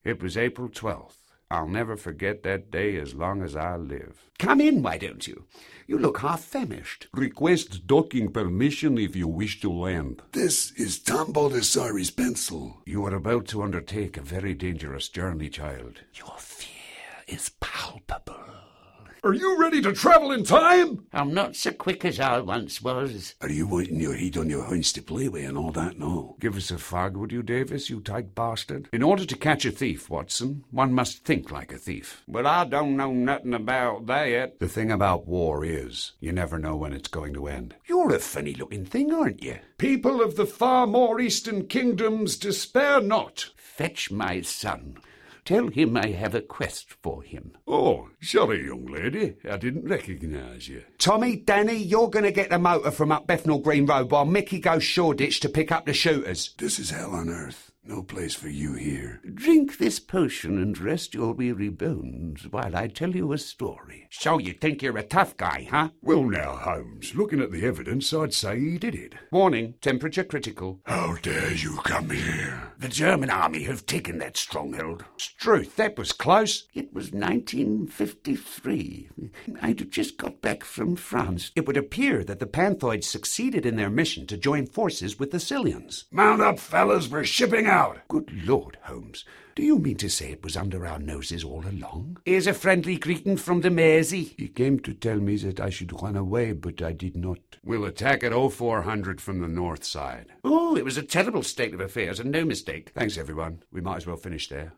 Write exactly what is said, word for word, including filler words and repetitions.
It was April twelfth. I'll never forget that day as long as I live. Come in, why don't you? You look half famished. Request docking permission if you wish to land. This is Tom Baldessari's pencil. You are about to undertake a very dangerous journey, child. Your fear is palpable. Are you ready to travel in time? I'm not so quick as I once was. Are you wanting your head on your hands to play with and all that, no? Give us a fag, would you, Davis, you tight bastard? In order to catch a thief, Watson, one must think like a thief. But I don't know nothing about that. The thing about war is, you never know when it's going to end. You're a funny-looking thing, aren't you? People of the far more eastern kingdoms, despair not. Fetch my son. Tell him I have a quest for him. Oh, sorry, young lady. I didn't recognise you. Tommy, Danny, you're going to get the motor from up Bethnal Green Road while Mickey goes Shoreditch to pick up the shooters. This is hell on earth. No place for you here. Drink this potion and rest your weary bones while I tell you a story. So you think you're a tough guy, huh? Well now, Holmes, looking at the evidence, I'd say he did it. Warning, temperature critical. How dare you come here? The German army have taken that stronghold. Struth, that was close. It was nineteen fifty-three. I'd just got back from France. It would appear that the Panthoids succeeded in their mission to join forces with the Silians. Mount up, fellas, we're shipping out. Good Lord, Holmes. Do you mean to say it was under our noses all along? Here's a friendly greeting from the Mersey. He came to tell me that I should run away, but I did not. We'll attack at oh four hundred from the north side. Oh, it was a terrible state of affairs and no mistake. Thanks, everyone. We might as well finish there.